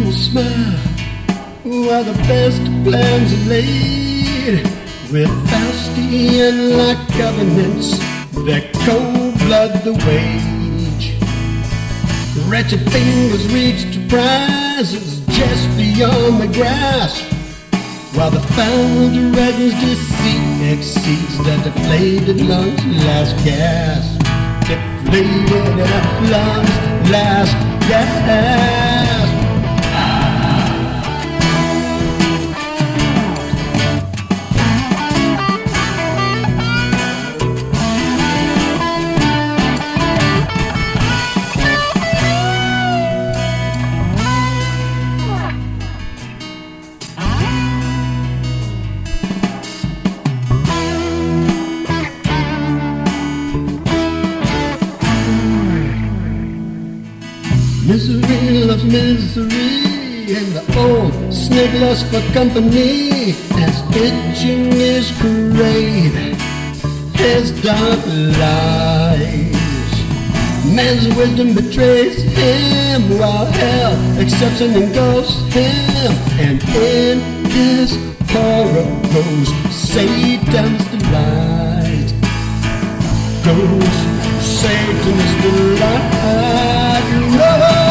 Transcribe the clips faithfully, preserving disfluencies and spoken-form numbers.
will smile while the best plans are laid, with Faustian-like covenants that cold blood the wage. Wretched fingers reach to prizes just beyond the grasp, while the founder reckons deceit exceeds the deflated lungs' last gasp. Deflated lungs' last gasp. Misery loves misery, and the old snake lusts for company, as itching is crave his dark lies. Man's wisdom betrays him, while hell accepts and engulfs him, and in his horror goes Satan's delight. Goes Satan's delight. No!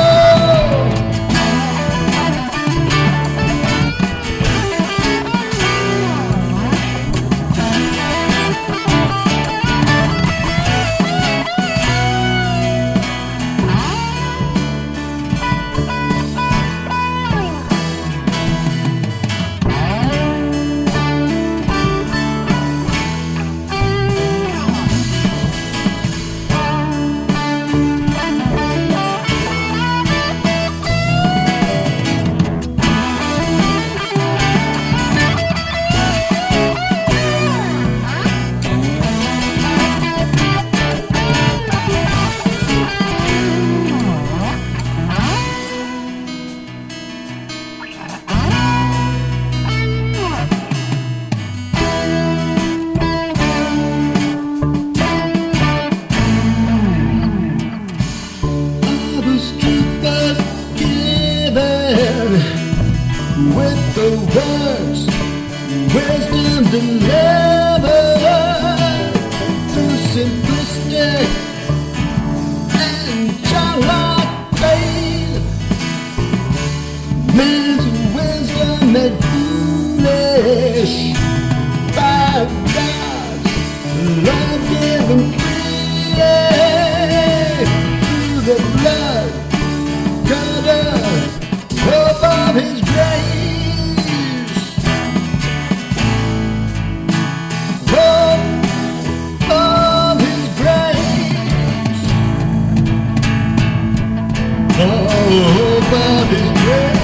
With the words, wisdom delivered through simplistic and childlike faith. Man's wisdom made foolish by God's love-given freely through the blood gutter of His grace. Oh, of His grace.